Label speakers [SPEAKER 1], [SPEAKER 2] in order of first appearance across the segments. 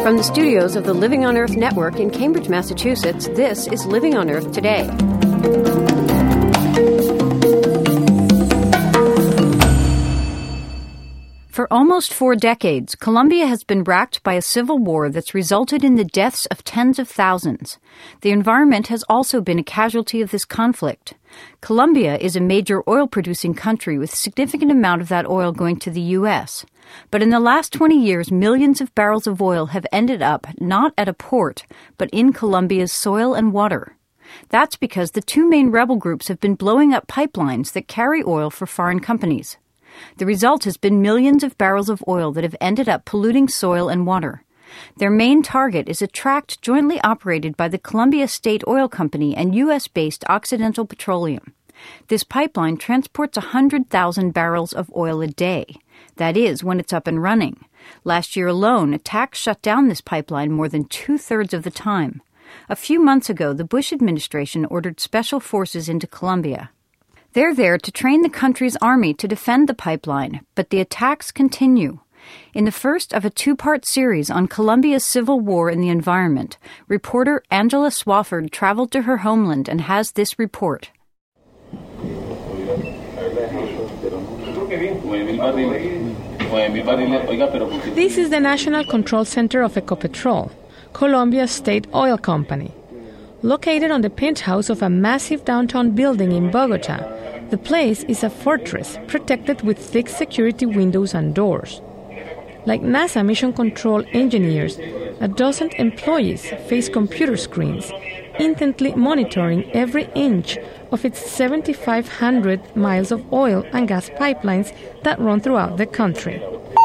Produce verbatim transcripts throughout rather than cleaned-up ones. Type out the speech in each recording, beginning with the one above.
[SPEAKER 1] From the studios of the Living on Earth Network in Cambridge, Massachusetts, this is Living on Earth Today. For almost four decades, Colombia has been racked by a civil war that's resulted in the deaths of tens of thousands. The environment has also been a casualty of this conflict. Colombia is a major oil-producing country with a significant amount of that oil going to the U S. But in the last twenty years, millions of barrels of oil have ended up not at a port, but in Colombia's soil and water. That's because the two main rebel groups have been blowing up pipelines that carry oil for foreign companies. The result has been millions of barrels of oil that have ended up polluting soil and water. Their main target is a tract jointly operated by the Colombia State Oil Company and U S-based Occidental Petroleum. This pipeline transports one hundred thousand barrels of oil a day. That is, when it's up and running. Last year alone, attacks shut down this pipeline more than two-thirds of the time. A few months ago, the Bush administration ordered special forces into Colombia. They're there to train the country's army to defend the pipeline, but the attacks continue. In the first of a two-part series on Colombia's civil war and the environment, reporter Angela Swafford traveled to her homeland and has this report.
[SPEAKER 2] This is the National Control Center of Ecopetrol, Colombia's state oil company. Located on the penthouse of a massive downtown building in Bogota, the place is a fortress protected with thick security windows and doors. Like NASA mission control engineers, a dozen employees face computer screens, intently monitoring every inch of its seven thousand five hundred miles of oil and gas pipelines that run throughout the country.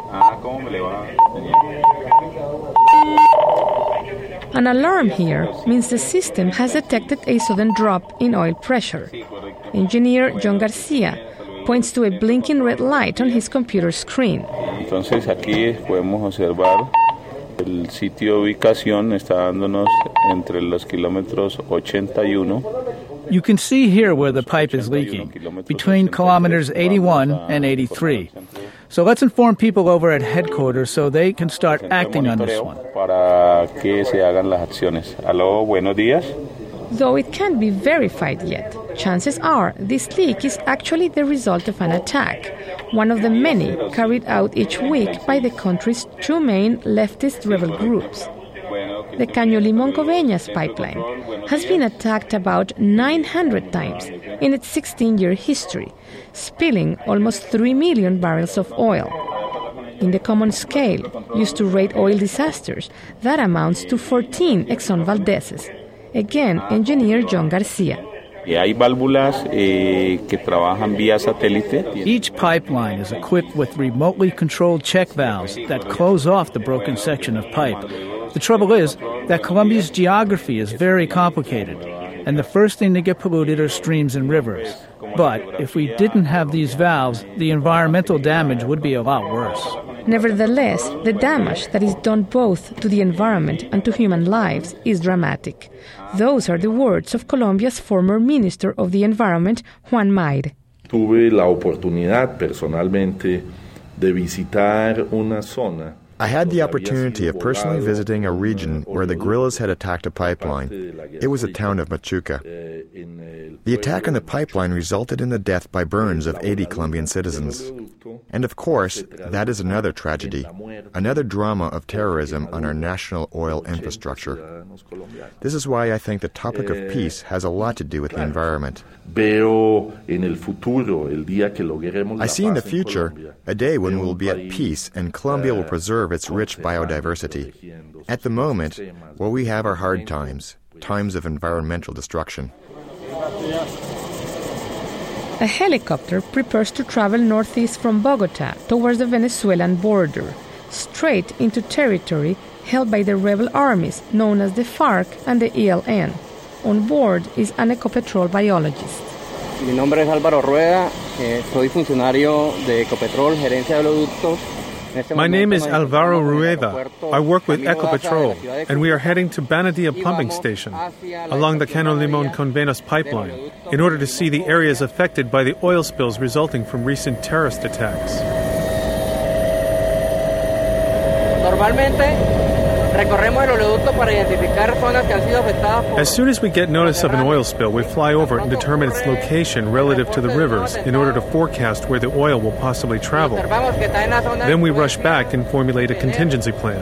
[SPEAKER 2] An alarm here means the system has detected a sudden drop in oil pressure. Engineer John Garcia points to a blinking red light on his computer screen.
[SPEAKER 3] Entonces aquí podemos observar el sitio de ubicación está dándonos entre los kilómetros ochenta y uno.
[SPEAKER 4] You can see here where the pipe is leaking, between kilometers eighty-one and eighty-three. So let's inform people over at headquarters so they can start acting on this one.
[SPEAKER 3] Para que se hagan las acciones. Aló, buenos días.
[SPEAKER 2] Though it can't be verified yet, chances are this leak is actually the result of an attack, one of the many carried out each week by the country's two main leftist rebel groups. The Caño Limón-Coveñas pipeline has been attacked about nine hundred times in its sixteen-year history, spilling almost three million barrels of oil. In the common scale used to rate oil disasters, that amounts to fourteen Exxon Valdez's. Again, engineer John Garcia.
[SPEAKER 3] Hay válvulas eh, que trabajan vía satélite.
[SPEAKER 4] Each pipeline is equipped with remotely controlled check valves that close off the broken section of pipe. The trouble is that Colombia's geography is very complicated, and the first thing to get polluted are streams and rivers. But if we didn't have these valves, the environmental damage would be a lot worse.
[SPEAKER 2] Nevertheless, the damage that is done both to the environment and to human lives is dramatic. Those are the words of Colombia's former Minister of the Environment, Juan Mayr.
[SPEAKER 5] Tuve la oportunidad personalmente de visitar una zona.
[SPEAKER 6] I had the opportunity of personally visiting a region where the guerrillas had attacked a pipeline. It was the town of Machuca. The attack on the pipeline resulted in the death by burns of eighty Colombian citizens. And of course, that is another tragedy, another drama of terrorism on our national oil infrastructure. This is why I think the topic of peace has a lot to do with the environment. I see in the future a day when we will be at peace and Colombia will preserve its rich biodiversity. At the moment, well, we have our hard times, times of environmental destruction.
[SPEAKER 2] A helicopter prepares to travel northeast from Bogota towards the Venezuelan border, straight into territory held by the rebel armies known as the FARC and the E L N. On board is an Ecopetrol biologist.
[SPEAKER 7] Mi nombre es Álvaro Rueda, eh, soy funcionario de Ecopetrol, gerencia de oleoductos.
[SPEAKER 8] My name is Alvaro Rueda. I work with Ecopetrol, and we are heading to Banadia pumping station along the Caño Limón-Coveñas pipeline in order to see the areas affected by the oil spills resulting from recent terrorist attacks.
[SPEAKER 7] Normalmente
[SPEAKER 8] As soon as we get notice of an oil spill, we fly over it and determine its location relative to the rivers in order to forecast where the oil will possibly travel. Then we rush back and formulate a contingency plan.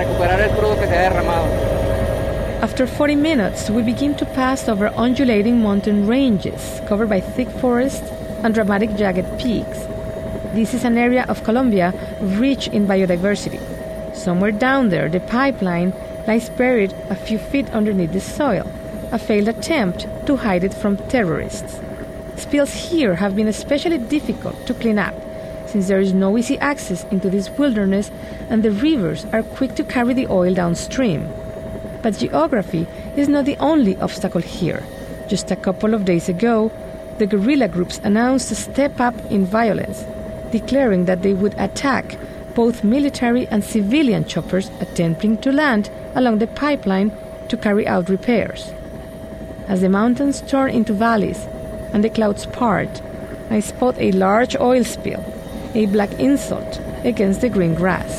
[SPEAKER 2] After forty minutes, we begin to pass over undulating mountain ranges covered by thick forests and dramatic jagged peaks. This is an area of Colombia rich in biodiversity. Somewhere down there, the pipeline lies buried a few feet underneath the soil, a failed attempt to hide it from terrorists. Spills here have been especially difficult to clean up, since there is no easy access into this wilderness and the rivers are quick to carry the oil downstream. But geography is not the only obstacle here. Just a couple of days ago, the guerrilla groups announced a step up in violence, declaring that they would attack both military and civilian choppers attempting to land along the pipeline to carry out repairs. As the mountains turn into valleys and the clouds part, I spot a large oil spill, a black insult against the green grass.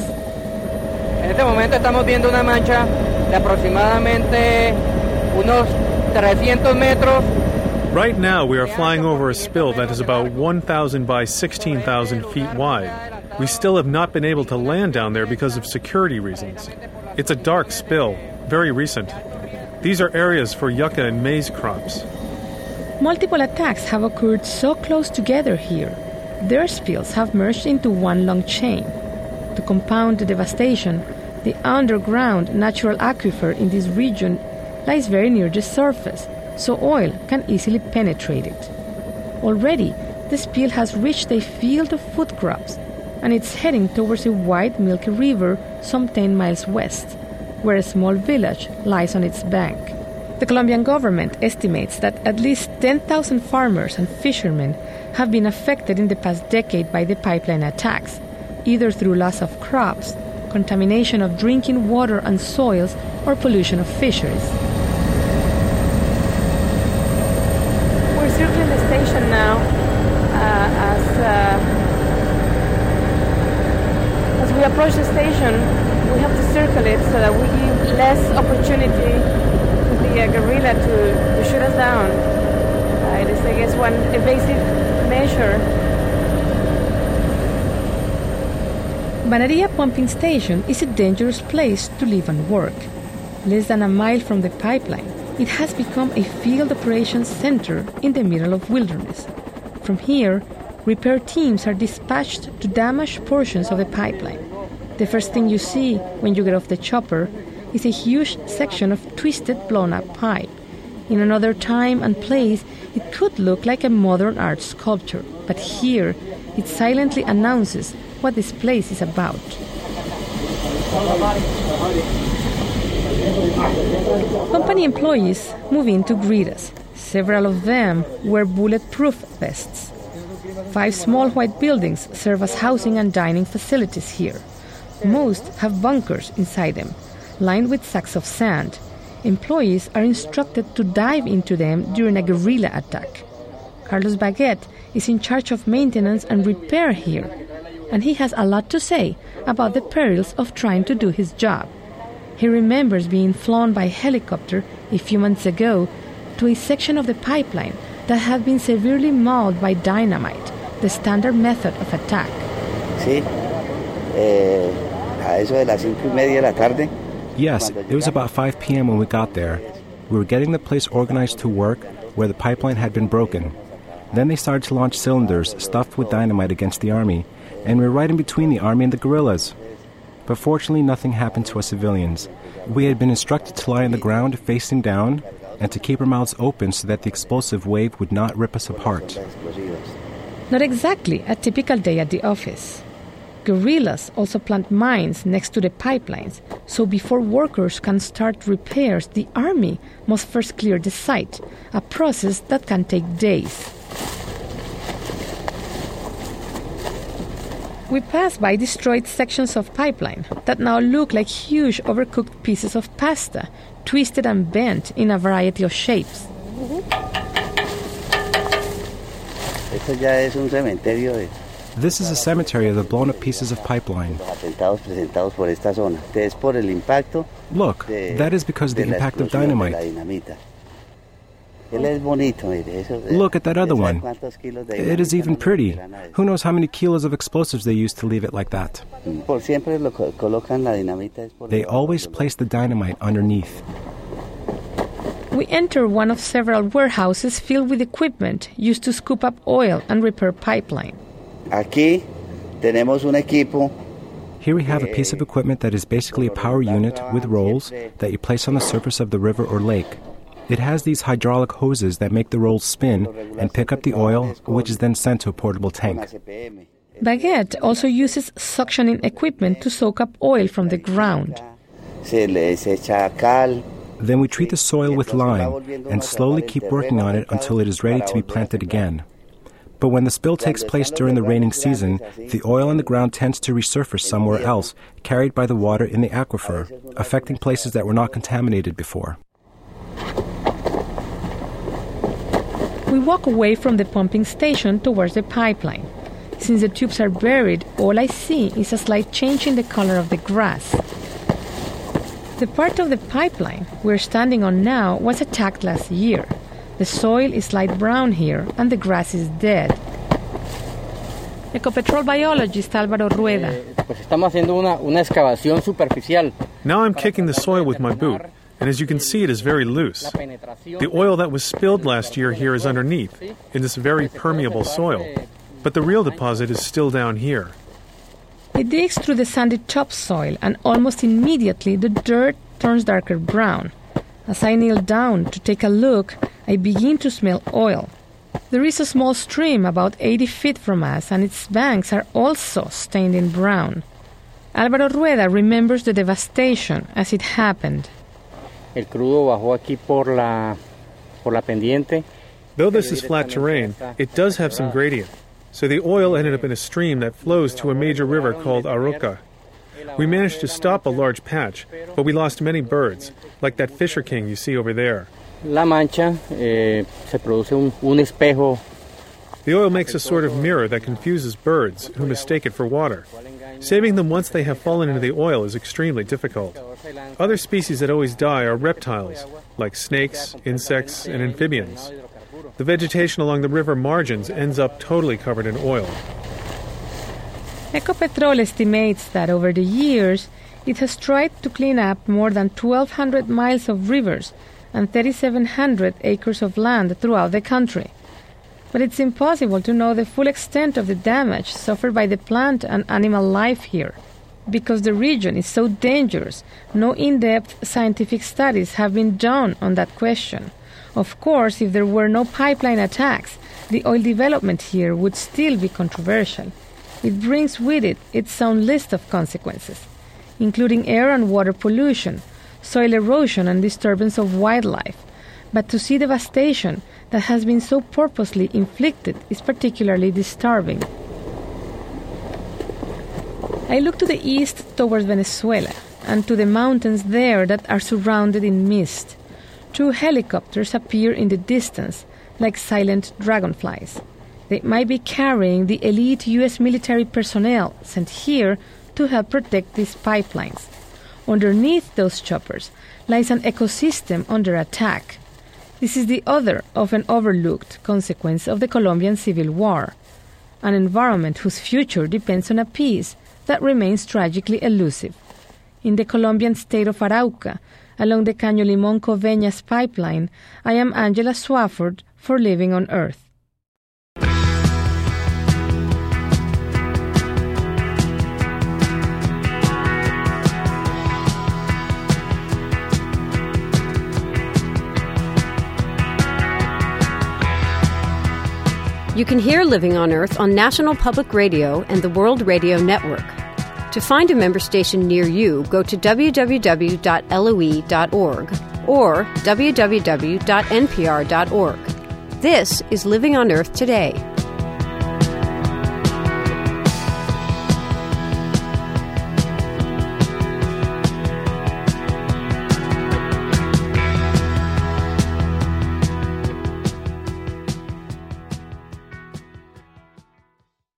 [SPEAKER 7] En este momento estamos viendo una mancha de aproximadamente unos trescientos metros.
[SPEAKER 8] Right now, we are flying over a spill that is about one thousand by sixteen thousand feet wide. We still have not been able to land down there because of security reasons. It's a dark spill, very recent. These are areas for yucca and maize crops.
[SPEAKER 2] Multiple attacks have occurred so close together here. Their spills have merged into one long chain. To compound the devastation, the underground natural aquifer in this region lies very near the surface, so oil can easily penetrate it. Already, the spill has reached a field of food crops, and it's heading towards a wide milky river some ten miles west, where a small village lies on its bank. The Colombian government estimates that at least ten thousand farmers and fishermen have been affected in the past decade by the pipeline attacks, either through loss of crops, contamination of drinking water and soils, or pollution of fisheries.
[SPEAKER 9] We're circling the station now uh, as, uh, as we approach the station. We have to circle it so that we give less opportunity to the uh, guerrilla to, to shoot us down. Uh, it is, I guess, one evasive measure.
[SPEAKER 2] Banaria Pumping Station is a dangerous place to live and work. Less than a mile from the pipeline, it has become a field operations center in the middle of wilderness. From here, repair teams are dispatched to damaged portions of the pipeline. The first thing you see when you get off the chopper is a huge section of twisted, blown-up pipe. In another time and place, it could look like a modern art sculpture, but here, it silently announces what this place is about. Company employees move in to greet us. Several of them wear bulletproof vests. Five small white buildings serve as housing and dining facilities here. Most have bunkers inside them, lined with sacks of sand. Employees are instructed to dive into them during a guerrilla attack. Carlos Baguette is in charge of maintenance and repair here, and he has a lot to say about the perils of trying to do his job. He remembers being flown by helicopter a few months ago to a section of the pipeline that had been severely mauled by dynamite, the standard method of attack.
[SPEAKER 10] Sí. Eh, a eso de las cinco y media de la tarde.
[SPEAKER 11] Yes, it was about five p.m. when we got there. We were getting the place organized to work where the pipeline had been broken. Then they started to launch cylinders stuffed with dynamite against the army, and we were right in between the army and the guerrillas. But fortunately, nothing happened to us civilians. We had been instructed to lie on the ground facing down and to keep our mouths open so that the explosive wave would not rip us apart.
[SPEAKER 2] Not exactly a typical day at the office. Guerrillas also plant mines next to the pipelines, so before workers can start repairs, the army must first clear the site, a process that can take days. We pass by destroyed sections of pipeline that now look like huge overcooked pieces of pasta, twisted and bent in a variety of shapes.
[SPEAKER 10] Esto ya es un cementerio de,
[SPEAKER 11] This is a cemetery of the blown-up pieces of pipeline. Look, that is because of the impact of dynamite. Look at that other one. It is even pretty. Who knows how many kilos of explosives they used to leave it like that? They always place the dynamite underneath.
[SPEAKER 2] We enter one of several warehouses filled with equipment used to scoop up oil and repair pipeline.
[SPEAKER 11] Here we have a piece of equipment that is basically a power unit with rolls that you place on the surface of the river or lake. It has these hydraulic hoses that make the rolls spin and pick up the oil, which is then sent to a portable tank.
[SPEAKER 2] Baguette also uses suctioning equipment to soak up oil from the ground.
[SPEAKER 11] Then we treat the soil with lime and slowly keep working on it until it is ready to be planted again. But when the spill takes place during the raining season, the oil in the ground tends to resurface somewhere else, carried by the water in the aquifer, affecting places that were not contaminated before.
[SPEAKER 2] We walk away from the pumping station towards the pipeline. Since the tubes are buried, all I see is a slight change in the color of the grass. The part of the pipeline we're standing on now was attacked last year. The soil is light brown here, and the grass is dead. Ecopetrol biologist Álvaro Rueda.
[SPEAKER 8] Now I'm kicking the soil with my boot, and as you can see, it is very loose. The oil that was spilled last year here is underneath, in this very permeable soil, but the real deposit is still down here.
[SPEAKER 2] He digs through the sandy topsoil, and almost immediately the dirt turns darker brown. As I kneel down to take a look, I begin to smell oil. There is a small stream about eighty feet from us, and its banks are also stained in brown. Álvaro Rueda remembers the devastation as it happened.
[SPEAKER 7] Though
[SPEAKER 8] this is flat terrain, it does have some gradient. So the oil ended up in a stream that flows to a major river called Arauca. We managed to stop a large patch, but we lost many birds, like that fisher king you see over there.
[SPEAKER 7] La mancha eh, se produce un, un espejo.
[SPEAKER 8] The oil makes a sort of mirror that confuses birds who mistake it for water. Saving them once they have fallen into the oil is extremely difficult. Other species that always die are reptiles, like snakes, insects, and amphibians. The vegetation along the river margins ends up totally covered in oil.
[SPEAKER 2] Ecopetrol estimates that over the years, it has tried to clean up more than twelve hundred miles of rivers and thirty-seven hundred acres of land throughout the country. But it's impossible to know the full extent of the damage suffered by the plant and animal life here. Because the region is so dangerous, no in-depth scientific studies have been done on that question. Of course, if there were no pipeline attacks, the oil development here would still be controversial. It brings with it its own list of consequences, including air and water pollution, soil erosion and disturbance of wildlife. But to see devastation that has been so purposely inflicted is particularly disturbing. I look to the east towards Venezuela and to the mountains there that are surrounded in mist. Two helicopters appear in the distance like silent dragonflies. They might be carrying the elite U S military personnel sent here to help protect these pipelines. Underneath those choppers lies an ecosystem under attack. This is the other often overlooked consequence of the Colombian Civil War, an environment whose future depends on a peace that remains tragically elusive. In the Colombian state of Arauca, along the Caño Limón-Coveñas pipeline, I am Angela Swafford for Living on Earth.
[SPEAKER 1] You can hear Living on Earth on National Public Radio and the World Radio Network. To find a member station near you, go to w w w dot l o e dot org or w w w dot n p r dot org. This is Living on Earth Today.